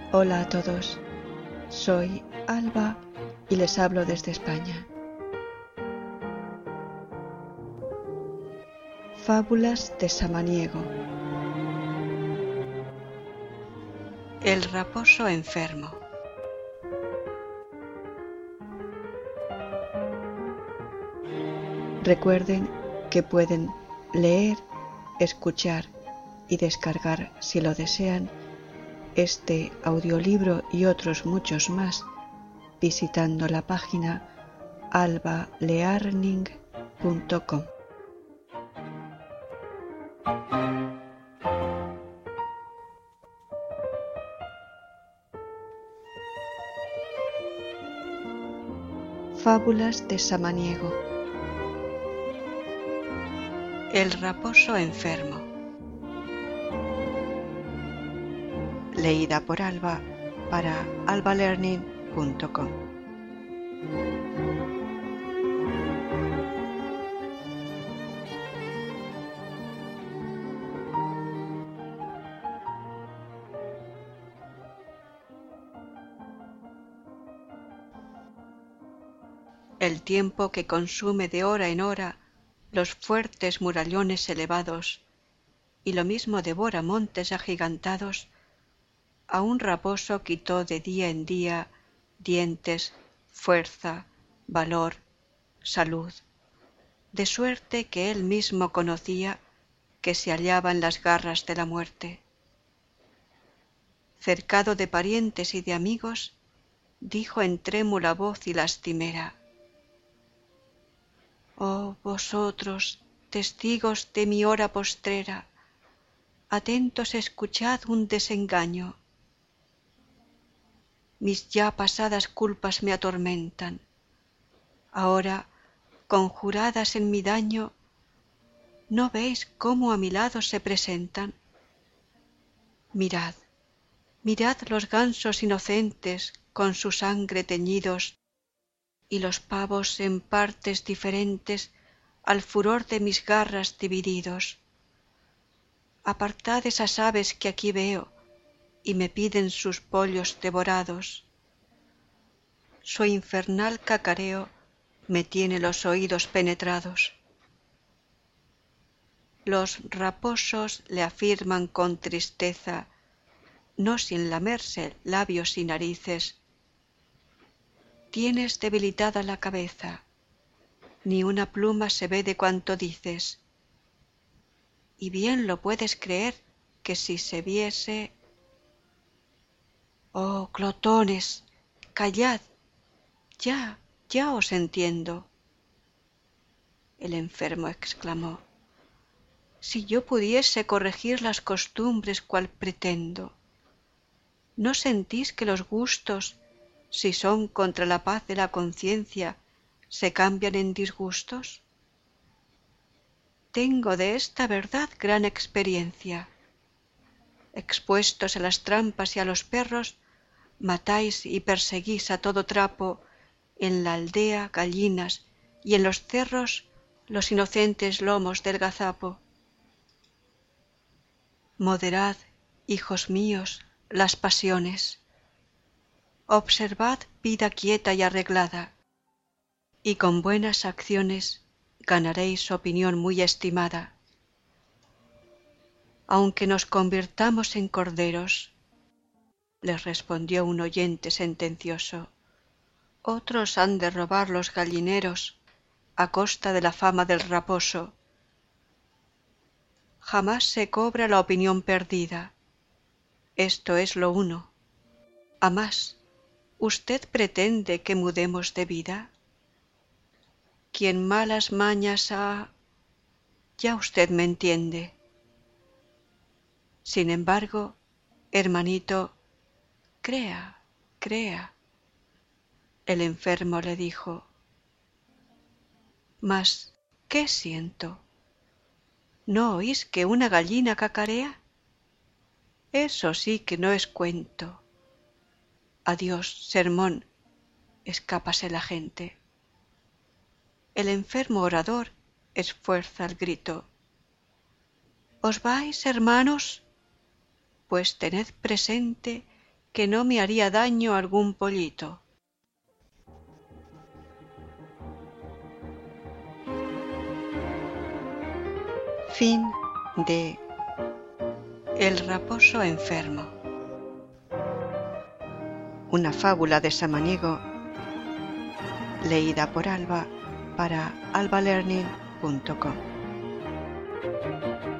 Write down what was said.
Hola a todos, soy Alba y les hablo desde España. Fábulas de Samaniego. El raposo enfermo. Recuerden que pueden leer, escuchar y descargar, si lo desean, este audiolibro y otros muchos más visitando la página albalearning.com. Fábulas de Samaniego. El raposo enfermo. Leída por Alba para albalearning.com. El tiempo que consume de hora en hora los fuertes murallones elevados y lo mismo devora montes agigantados, a un raposo quitó de día en día dientes, fuerza, valor, salud, de suerte que él mismo conocía que se hallaba en las garras de la muerte. Cercado de parientes y de amigos, dijo en trémula voz y lastimera: «Oh vosotros, testigos de mi hora postrera, atentos escuchad un desengaño. Mis ya pasadas culpas me atormentan. Ahora, conjuradas en mi daño, ¿no veis cómo a mi lado se presentan? Mirad, mirad los gansos inocentes con su sangre teñidos y los pavos en partes diferentes al furor de mis garras divididos. Apartad esas aves que aquí veo y me piden sus pollos devorados. Su infernal cacareo me tiene los oídos penetrados». Los raposos le afirman con tristeza, no sin lamerse labios y narices: «Tienes debilitada la cabeza, ni una pluma se ve de cuanto dices. Y bien lo puedes creer que si se viese...». «Oh, glotones, callad, ya os entiendo». El enfermo exclamó: «Si yo pudiese corregir las costumbres cual pretendo. ¿No sentís que los gustos, si son contra la paz de la conciencia, se cambian en disgustos? Tengo de esta verdad gran experiencia. Expuestos a las trampas y a los perros, matáis y perseguís a todo trapo en la aldea gallinas y en los cerros los inocentes lomos del gazapo. Moderad, hijos míos, las pasiones. Observad vida quieta y arreglada, y con buenas acciones ganaréis opinión muy estimada. Aunque nos convirtamos en corderos, les respondió un oyente sentencioso, otros han de robar los gallineros a costa de la fama del raposo. Jamás se cobra la opinión perdida. Esto es lo uno. A más, ¿usted pretende que mudemos de vida? Quien malas mañas ha... ya usted me entiende. Sin embargo, hermanito, crea. El enfermo le dijo: «Mas, ¿qué siento? ¿No oís que una gallina cacarea? Eso sí que no es cuento. Adiós, sermón», escápase la gente. El enfermo orador esfuerza el grito: «¿Os vais, hermanos? Pues tened presente que no me haría daño algún pollito. Fin de El raposo enfermo. Una fábula de Samaniego, leída por Alba para albalearning.com.